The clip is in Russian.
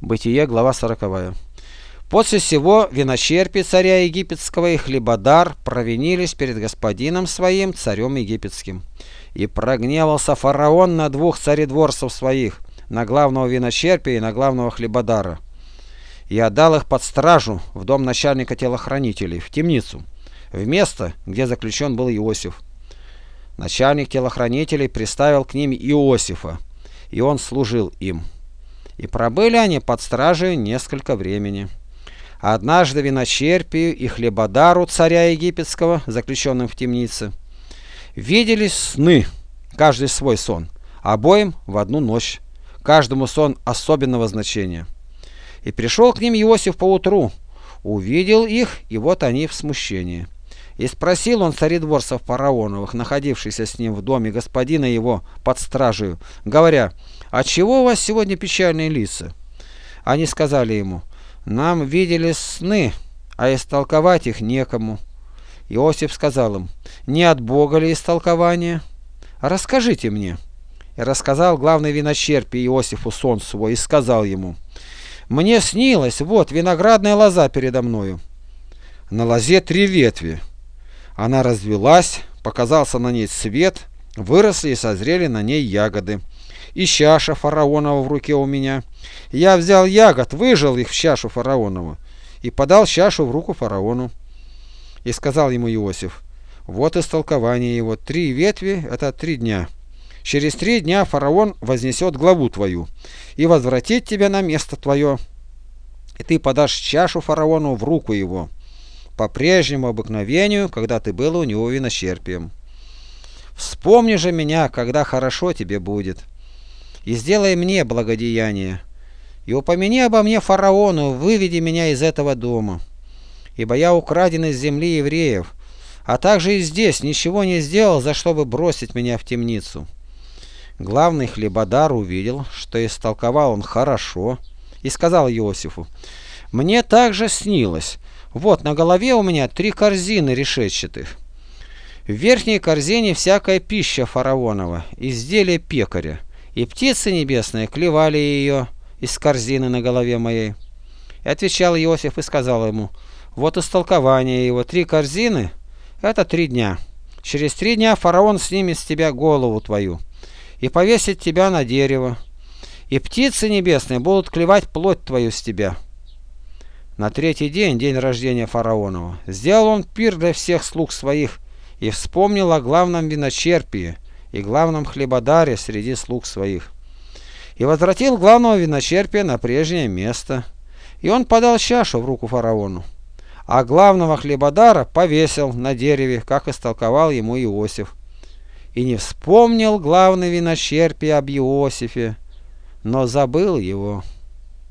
Бытие, глава 40. После сего виночерпий царя египетского и хлебодар провинились перед господином своим, царем египетским. И прогневался фараон на двух царедворцев своих, на главного виночерпия и на главного хлебодара. И отдал их под стражу в дом начальника телохранителей, в темницу, в место, где заключен был Иосиф. Начальник телохранителей приставил к ним Иосифа, и он служил им. И пробыли они под стражей несколько времени. Однажды виночерпию и хлебодару царя египетского, заключенным в темнице, виделись сны, каждый свой сон, обоим в одну ночь, каждому сон особенного значения. И пришел к ним Иосиф поутру, увидел их, и вот они в смущении. И спросил он царедворцев фараоновых, находившихся с ним в доме господина его под стражею, говоря: «Отчего у вас сегодня печальные лица?» Они сказали ему: «Нам виделись сны, а истолковать их некому». Иосиф сказал им: «Не от Бога ли истолкование? Расскажите мне». И рассказал главный виночерпий Иосифу сон свой и сказал ему: «Мне снилось, вот виноградная лоза передо мною. На лозе 3 ветви. Она развилась, показался на ней цвет, выросли и созрели на ней ягоды. И чаша фараонова в руке у меня. Я взял ягод, выжал их в чашу фараонову и подал чашу в руку фараону». И сказал ему Иосиф: «Вот истолкование его. 3 ветви – это 3 дня. Через 3 дня фараон вознесет главу твою и возвратит тебя на место твое, и ты подашь чашу фараону в руку его, по прежнему обыкновению, когда ты был у него виночерпием. Вспомни же меня, когда хорошо тебе будет, и сделай мне благодеяние, и упомяни обо мне фараону, выведи меня из этого дома, ибо я украден из земли евреев, а также и здесь ничего не сделал, за что бы бросить меня в темницу». Главный хлебодар увидел, что истолковал он хорошо, и сказал Иосифу: «Мне также снилось. Вот на голове у меня 3 корзины решетчатых. В верхней корзине всякая пища фараонова, изделие пекаря, и птицы небесные клевали ее из корзины на голове моей». И отвечал Иосиф и сказал ему: «Вот истолкование его. 3 корзины – это 3 дня. Через 3 дня фараон снимет с тебя голову твою и повесит тебя на дерево, и птицы небесные будут клевать плоть твою с тебя». На 3-й день, день рождения фараонова, сделал он пир для всех слуг своих и вспомнил о главном виночерпии и главном хлебодаре среди слуг своих. И возвратил главного виночерпия на прежнее место, и он подал чашу в руку фараону, а главного хлебодара повесил на дереве, как истолковал ему Иосиф. И не вспомнил главный виночерпий об Иосифе, но забыл его.